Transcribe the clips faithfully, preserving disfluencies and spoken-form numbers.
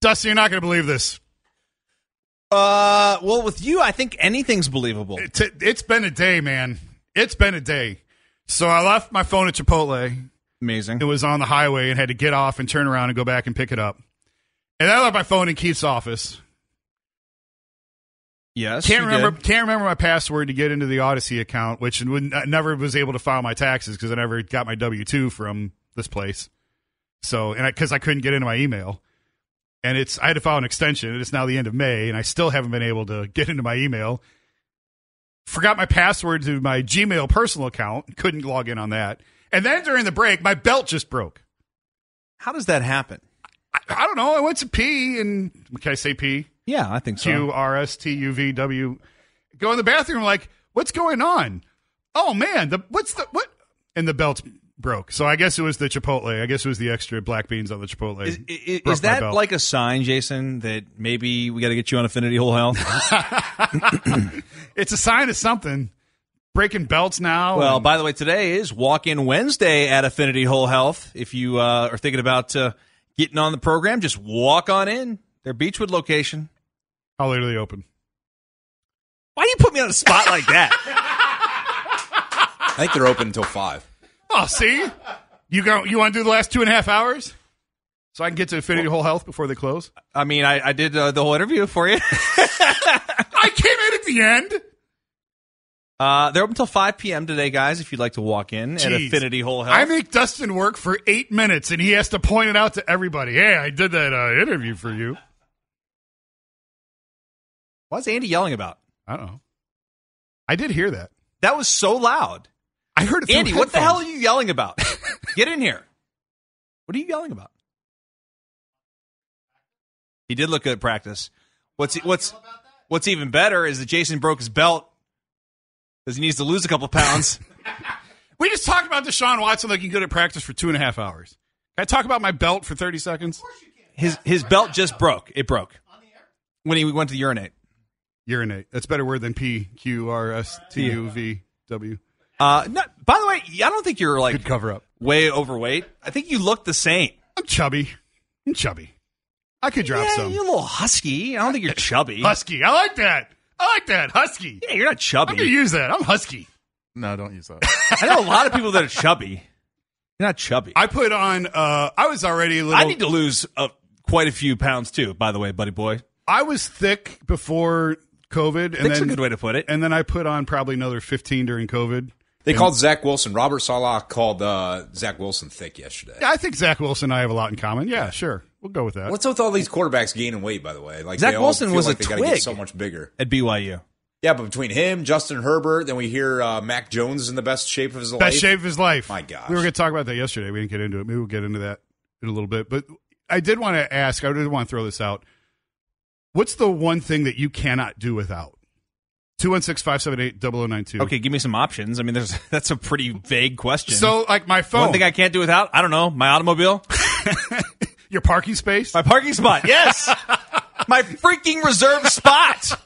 Dustin, you're not going to believe this. Uh, well, with you, I think anything's believable. It, it's been a day, man. It's been a day. So I left my phone at Chipotle. Amazing. It was on the highway and had to get off and turn around and go back and pick it up. And I left my phone in Keith's office. Yes, can't you remember. did. Can't remember my password to get into the Odyssey account, which would, I never was able to file my taxes because I never got my W two from this place. So, and because I, I couldn't get into my email, and it's I had to file an extension, and it's now the end of May, and I still haven't been able to get into my email. Forgot my password to my Gmail personal account. Couldn't log in on that. And then during the break, my belt just broke. How does that happen? I, I don't know. I went to pee, and can I say pee? Yeah, I think so. Q R S T U V W. Go in the bathroom, like, what's going on? Oh man, the what's the what? And the belt broke. So I guess it was the Chipotle. I guess it was the extra black beans on the Chipotle. Is, is, is that like a sign, Jason, that maybe we got to get you on Affinity Whole Health? It's a sign of something. Breaking belts now. Well, and- by the way, today is Walk-In Wednesday at Affinity Whole Health. If you uh, are thinking about uh, getting on the program, just walk on in. Their Beechwood location. How late are they open? Why do you put me on a spot like that? I think they're open until five. Oh, see? You go. You want to do the last two and a half hours? So I can get to Affinity Whole Health before they close? I mean, I, I did uh, the whole interview for you. I came in at the end. Uh, they're open until five p.m. today, guys, if you'd like to walk in at Jeez. Affinity Whole Health. I make Dustin work for eight minutes, and he has to point it out to everybody. Hey, I did that uh, interview for you. What's Andy yelling about? I don't know. I did hear that. That was so loud. I heard it through Andy, what the headphones. hell are you yelling about? Get in here. What are you yelling about? He did look good at practice. What's what's what's even better is that Jason broke his belt because he needs to lose a couple pounds. We just talked about Deshaun Watson looking good at practice for two and a half hours. Can I talk about my belt for thirty seconds? His his belt just broke. It broke when he went to urinate. Urinate. That's a better word than P Q R S T U V W. Uh, no, by the way, I don't think you're like Good cover up. way overweight. I think you look the same. I'm chubby. I'm chubby. I could drop Yeah, some. you're a little husky. I don't think you're chubby. Husky. I like that. I like that. Husky. Yeah, you're not I'm chubby. going to use that. I'm husky. No, don't use that. I know a lot of people that are chubby. You're not chubby. I put on, uh, I was already a little. I need to lose uh, quite a few pounds too, by the way, buddy boy. I was thick before COVID. And Thick's then, a good way to put it. And then I put on probably another fifteen during COVID. They called Zach Wilson. Robert Saleh called uh, Zach Wilson thick yesterday. Yeah, I think Zach Wilson and I have a lot in common. Yeah, sure. We'll go with that. What's with all these quarterbacks gaining weight, by the way? Like Zach they all Wilson feel was like a they gotta twig. get so much bigger. At B Y U. Yeah, but between him, Justin Herbert, then we hear uh, Mac Jones is in the best shape of his life. Best shape of his life. My gosh. We were going to talk about that yesterday. We didn't get into it. Maybe we'll get into that in a little bit. But I did want to ask, I did want to throw this out. What's the one thing that you cannot do without? two one six, five seven eight, zero zero nine two. Okay, give me some options. I mean, there's that's a pretty vague question. So, like my phone. One thing I can't do without, I don't know, my automobile, Your parking space? my parking spot. Yes, my freaking reserved spot.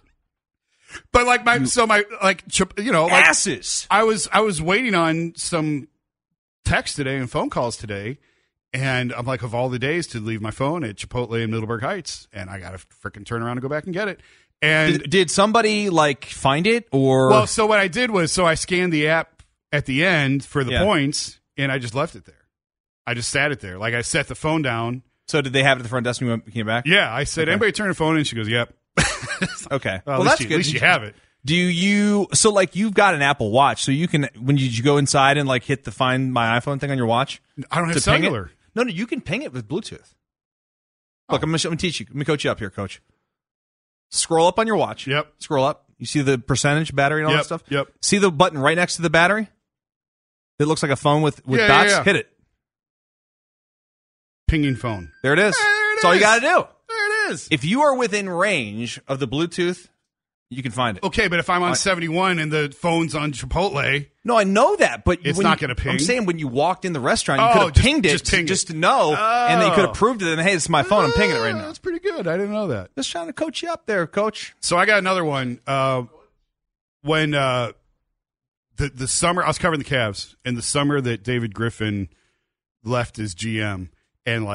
But like my, so my, like, chip- you know, like Asses. I was, I was waiting on some text today and phone calls today. And I'm like, of all the days to leave my phone at Chipotle in Middleburg Heights. And I got to freaking turn around and go back and get it. And Did, did somebody like find it or? well, so what I did was, so I scanned the app at the end for the Yeah. points, and I just left it there. I just sat it there. Like I set the phone down. so did they have it at the front desk when you came back? Yeah, I said, Okay. anybody turn a phone in? She goes, yep. Okay. Well, Well, at that's least you, good. At least you have it. Do you? So like you've got an Apple Watch, so you can when you, you go inside and like hit the Find My iPhone thing on your watch. I don't have to ping it? cellular. No, no, you can ping it with Bluetooth. Look, Oh. I'm, gonna, I'm gonna teach you. Let me coach you up here, Coach. Scroll up on your watch. Yep. Scroll up. You see the percentage battery and all Yep, that stuff? yep. See the button right next to the battery? It looks like a phone with, with Yeah, dots. yeah, yeah. Hit it. Pinging phone. There it is. There it That's all you is. got to do. There it is. If you are within range of the Bluetooth, you can find it. Okay, but if I'm on I- seventy-one and the phone's on Chipotle, No, I know that, but It's when not you- gonna ping? I'm saying when you walked in the restaurant, you Oh, could have just- pinged it just ping just it. to know, and then you could have Oh. proved it. And hey, this is my phone. I'm pinging it right Oh, now. That's pretty good. I didn't know that. Just trying to coach you up there, Coach. So I got another one. Uh, when uh, the the summer, I was covering the Cavs, and the summer that David Griffin left as G M, and like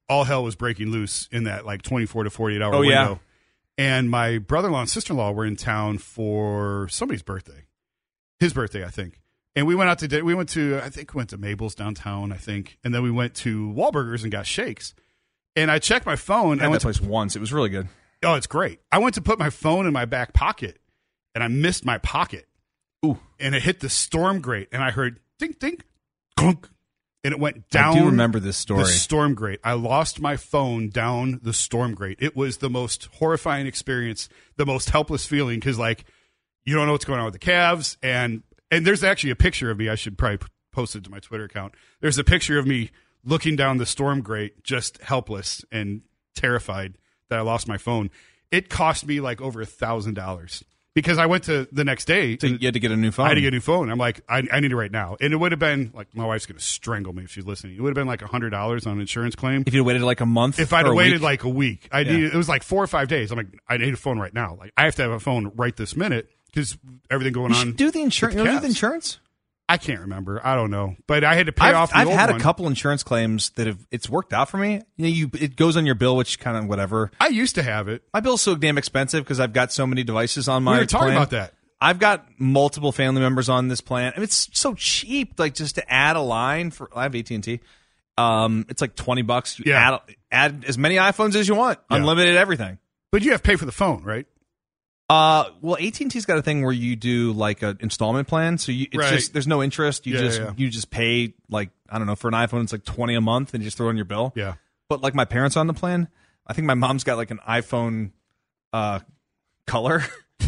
all hell was breaking loose in that like twenty-four to forty-eight hour Oh, window. yeah. And my brother-in-law and sister-in-law were in town for somebody's birthday. His birthday, I think. And we went out to dinner. We went to, I think we went to Mabel's downtown, I think. And then we went to Wahlburgers and got shakes. And I checked my phone. I had I went that to, place once. It was really good. oh, it's great. I went to put my phone in my back pocket, and I missed my pocket. Ooh. And it hit the storm grate, and I heard ding, ding, clunk. And it went down. I do remember this story. The storm grate. I lost my phone down the storm grate. It was the most horrifying experience, the most helpless feeling, because, like, you don't know what's going on with the Cavs. And and there's actually a picture of me. I should probably post it to my Twitter account. There's a picture of me looking down the storm grate, just helpless and terrified that I lost my phone. It cost me, like, over a thousand dollars. Because I went to the next day. So you had to get a new phone. I had to get a new phone. I'm like, I, I need it right now. And it would have been, like, my wife's going to strangle me if she's listening. It would have been like one hundred dollars on an insurance claim. If you waited like a month, If I'd or have a waited week. like a week. I Yeah. needed, it was like four or five days. I'm like, I need a phone right now. Like, I have to have a phone right this minute because everything going you on. should do the insurance. with You the know, do the Cavs. insurance. I can't remember. I don't know. But I had to pay I've, off the I've old had one. a couple insurance claims that have it's worked out for me. You know, you it goes on your bill, which kind of whatever. I used to have it. My bill's so damn expensive because I've got so many devices on my. We were talking plan. about that. I've got multiple family members on this plan. I mean, it's so cheap, like just to add a line for. I have A T and T. Um, it's like twenty bucks. You Yeah. add add as many iPhones as you want, Yeah. unlimited everything. But you have to pay for the phone, right? Uh, well, A T and T's got a thing where you do like an installment plan, so you it's Right. just there's no interest. You Yeah, just yeah. you just pay like I don't know for an iPhone, it's like twenty a month, and you just throw it on your bill. Yeah. But like my parents are on the plan, I think my mom's got like an iPhone, uh, color,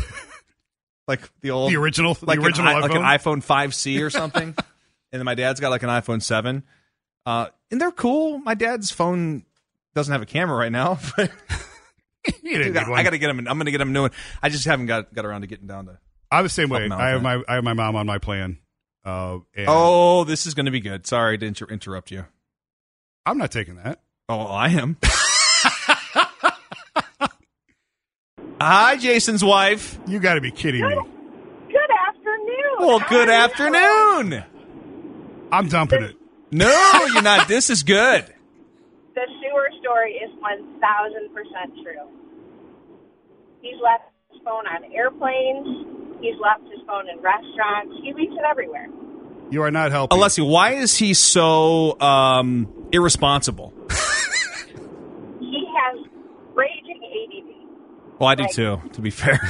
like the old The original, like the original an, i- iPhone. like an iPhone five C or something, and then my dad's got like an iPhone seven. Uh, and they're cool. My dad's phone doesn't have a camera right now, but You didn't dude, need I, one. I got to get him. I'm going to get him a new one. I just haven't got got around to getting down to. I'm the same way. Help 'em out I have with my I have my mom on my plan. Uh, and Oh, this is going to be good. Sorry to inter- interrupt you. I'm not taking that. Oh, I am. Hi, Jason's wife. You got to be kidding me. Good afternoon. Well, How good are you? afternoon. I'm dumping it. No, you're not. This is good. The sewer story is one thousand percent true. He's left his phone on airplanes. He's left his phone in restaurants. He leaves it everywhere. You are not helping. Alessia, why is he so um, irresponsible? He has raging A D D. Well, I do too, to be fair.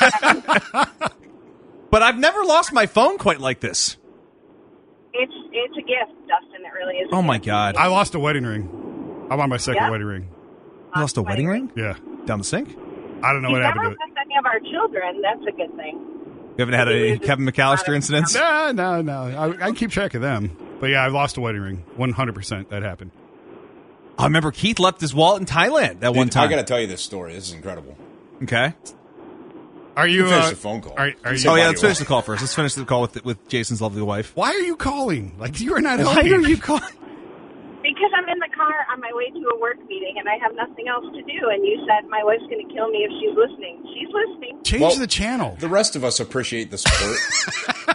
But I've never lost my phone quite like this. It's it's a gift, Dustin. It really is. a Oh, my gift. God. I lost a wedding ring. I'm on my second Yeah? wedding ring. You lost a wedding ring? Yeah. Down the sink? I don't know He's what happened never to it. missed any of our children. That's a good thing. You haven't had a Kevin McAllister incident? No, no, no. I, I keep track of them. But yeah, I lost a wedding ring. one hundred percent that happened. I remember Keith left his wallet in Thailand that one Dude, I time. got to tell you this story. This is incredible. Okay. Are you? Finish Uh, the phone call. Are, are you? Oh, Why yeah, do let's you finish want- the call first. Let's finish the call with with Jason's lovely wife. Why are you calling? Like you are not Why helping. are you calling? Because I'm in the car on my way to a work meeting and I have nothing else to do. And you said my wife's going to kill me if she's listening. She's listening. Change Well, the channel. The rest of us appreciate the support.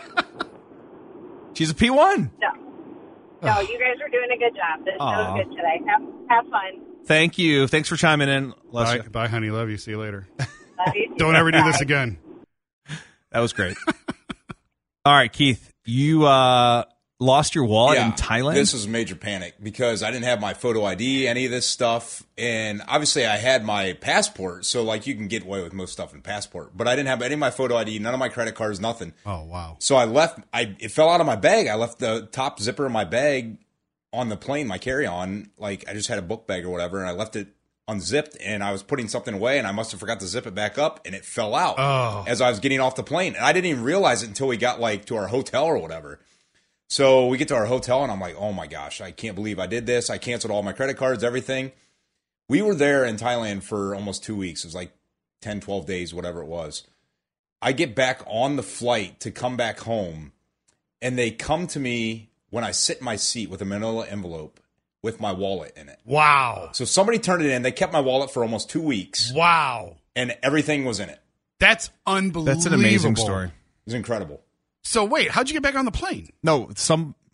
She's a P one. No, no, you guys are doing a good job. This Aw. show's good today. Have have fun. Thank you. Thanks for chiming in, Bye, Alessia. bye, honey. Love you. See you later. Love you too. Don't ever do Bye. this again. That was great. All right, Keith, you uh, lost your wallet in Thailand? This was a major panic because I didn't have my photo I D, any of this stuff. And obviously I had my passport. So like you can get away with most stuff in passport, but I didn't have any of my photo I D, none of my credit cards, nothing. Oh wow. So I left, I, it fell out of my bag. I left the top zipper of my bag on the plane, my carry-on. Like I just had a book bag or whatever. And I left it unzipped and I was putting something away and I must have forgot to zip it back up and it fell out Oh. as I was getting off the plane. And I didn't even realize it until we got like to our hotel or whatever. So we get to our hotel and I'm like, oh my gosh, I can't believe I did this. I canceled all my credit cards, everything. We were there in Thailand for almost two weeks. It was like ten, twelve days, whatever it was. I get back on the flight to come back home and they come to me when I sit in my seat with a manila envelope with my wallet in it. Wow. So somebody turned it in. They kept my wallet for almost two weeks Wow. and everything was in it. That's unbelievable. That's an amazing story. It was incredible. So wait, how'd you get back on the plane? No, some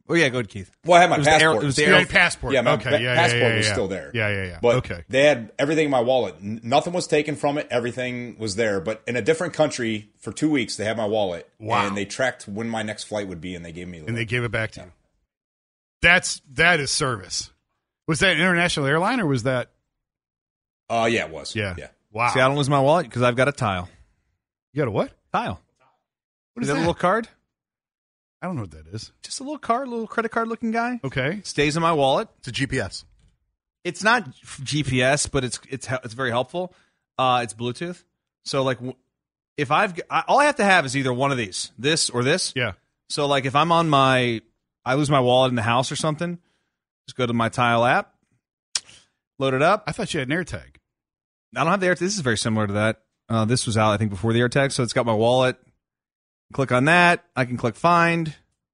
Oh yeah, go ahead, Keith. Well, I had my It was the passport. air- it was the You air- had passport. Yeah, my okay. pa- yeah, passport yeah, yeah, was yeah. still there. Yeah, yeah, yeah. But okay. they had everything in my wallet. N- Nothing was taken from it. Everything was there. But in a different country for two weeks, they had my wallet. Wow. And they tracked when my next flight would be, and they gave me. The And they gave it back to you. That's that is service. Was that an international airline or was that? Uh, yeah, it was. Yeah. yeah. Wow. See, I don't lose my wallet because I've got a tile. You got a what? Tile. What Is is that that? a little card? I don't know what that is. Just a little card, a little credit card looking guy. Okay. Stays in my wallet. It's a G P S. It's not G P S, but it's it's it's very helpful. Uh, it's Bluetooth. So like, w- if I've g- I, all I have to have is either one of these, this or this. Yeah. So like, if I'm on my, I lose my wallet in the house or something, just go to my Tile app, load it up. I thought you had an AirTag. I don't have the AirTag. This is very similar to that. Uh, this was out, I think, before the AirTag. So it's got my wallet. Click on that. I can click find.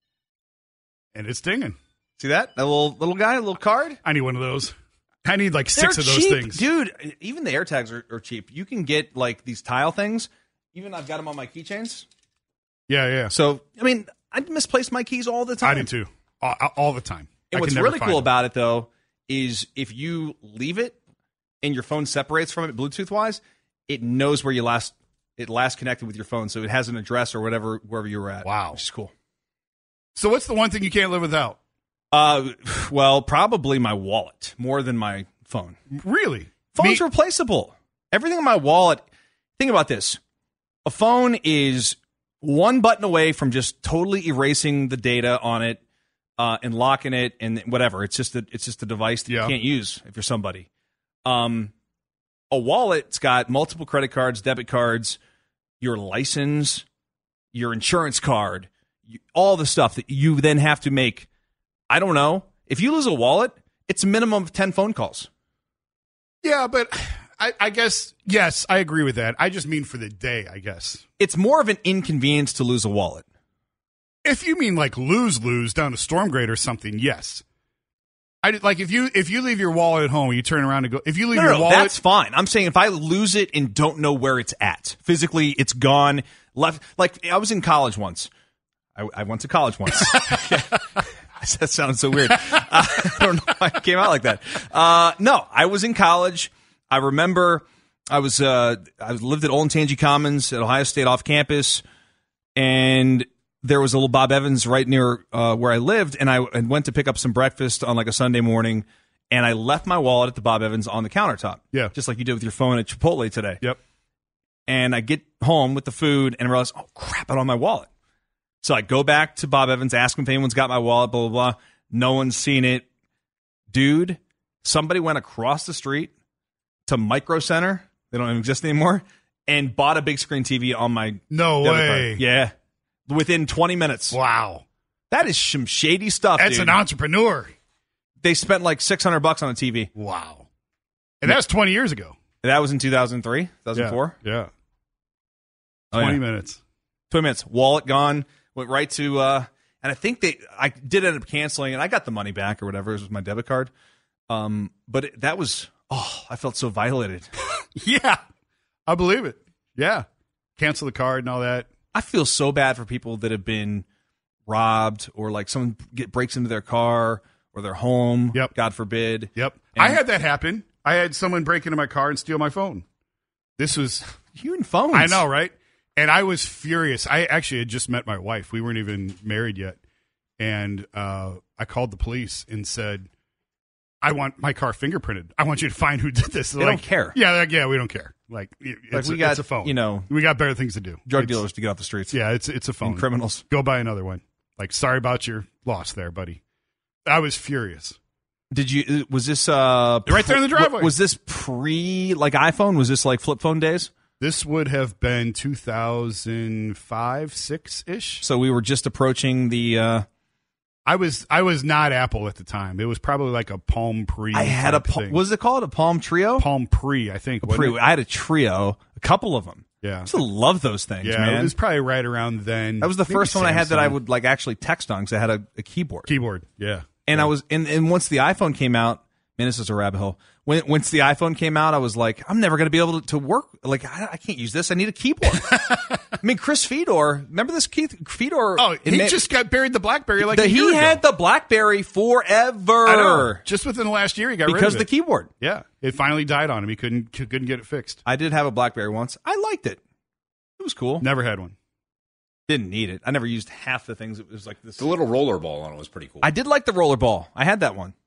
And it's dinging. See that? That little little guy, a little card. I need one of those. I need like six They're of those cheap, things. dude. Even the AirTags are, are cheap. You can get like these Tile things. Even I've got them on my keychains. Yeah, yeah. So I mean, I misplace my keys all the time. I do too. All, all the time. And I what's can never really find cool them. about it though is if you leave it and your phone separates from it Bluetooth wise, it knows where you last it last connected with your phone, so it has an address or whatever wherever you were at. Wow. Which is cool. So what's the one thing you can't live without? Uh, well, probably my wallet more than my phone. Really? Phone's Me- replaceable. Everything in my wallet. Think about this. A phone is one button away from just totally erasing the data on it uh, and locking it and whatever. It's just a, it's just a device that Yeah. you can't use if you're somebody. Um, a wallet's got multiple credit cards, debit cards, your license, your insurance card, you, all the stuff that you then have to make. I don't know. If you lose a wallet, it's a minimum of ten phone calls. Yeah, but I, I guess, yes, I agree with that. I just mean for the day, I guess. It's more of an inconvenience to lose a wallet. If you mean like lose, lose down to Stormgrade or something, yes. I did- like if you if you leave your wallet at home, you turn around and go. If you leave No, your no, no, wallet, that's fine. I'm saying if I lose it and don't know where it's at, physically it's gone, left. Like I was in college once. I, I went to college once. That sounds so weird. Uh, I don't know why it came out like that. Uh, no, I was in college. I remember I was uh, I lived at Olentangy Commons at Ohio State off campus, and there was a little Bob Evans right near uh, where I lived, and I and went to pick up some breakfast on like a Sunday morning, and I left my wallet at the Bob Evans on the countertop. Yeah. Just like you did with your phone at Chipotle today. Yep. And I get home with the food and realize, oh, crap, I don't have my wallet. So I go back to Bob Evans, ask him if anyone's got my wallet, blah, blah, blah. No one's seen it. Dude, somebody went across the street to Micro Center, they don't even exist anymore, and bought a big screen T V on my no debit way. card. Yeah. Within twenty minutes. Wow. That is some shady stuff, That's dude. an entrepreneur. They spent like six hundred bucks on a T V. Wow. And that was twenty years ago. That was in two thousand three, two thousand four. Yeah. yeah. Oh, twenty yeah. minutes. twenty minutes. Wallet gone. Went right to, uh, and I think they, I did end up canceling, and I got the money back or whatever. It was my debit card. Um, but it, that was, oh, I felt so violated. Yeah. I believe it. Yeah. Cancel the card and all that. I feel so bad for people that have been robbed or like someone get breaks into their car or their home. Yep. God forbid. Yep. And- I had that happen. I had someone break into my car and steal my phone. This was, You and phones. I know, right? And I was furious. I actually had just met my wife. We weren't even married yet. And uh, I called the police and said, I want my car fingerprinted. I want you to find who did this. They Like, don't care. Yeah, like, yeah, we don't care. Like, it- Like it's, we a, got, it's a phone. you know, we got better things to do. drug It's- dealers to get off the streets. Yeah, it's it's a phone. And criminals. Go buy another one. Like, sorry about your loss there, buddy. I was furious. Did you, was this, uh, Right there in the driveway. Was this pre, like iPhone? Was this like flip phone days? This would have been two thousand five, six ish. So we were just approaching the, uh, I was I was not Apple at the time. It was probably like a Palm Pre. I had a, type Pal- thing. was it called a Palm Trio? Palm Pre, I think. wasn't Pre- it? I had a Trio, a couple of them. Yeah. I used to love those things, Yeah, man. it was probably right around then. That was the Maybe first one I had that I Samsung. would like actually text on because I had a, a keyboard. Keyboard, yeah. And I was, and, and once the iPhone came out, man, this is a rabbit hole. when once the iPhone came out, I was like, I'm never going to be able to, to work. Like, I, I can't use this. I need a keyboard. I mean, Chris Fedor, remember this Keith Fedor? Oh, he ma- just got buried the BlackBerry like the, a year he ago. had the BlackBerry forever. I know. Just within the last year, he got rid of it. Because of the keyboard. Yeah, it finally died on him. He couldn't couldn't get it fixed. I did have a BlackBerry once. I liked it. It was cool. Never had one. Didn't need it. I never used half the things. It was like this. The little roller ball on it was pretty cool. I did like the rollerball. I had that one.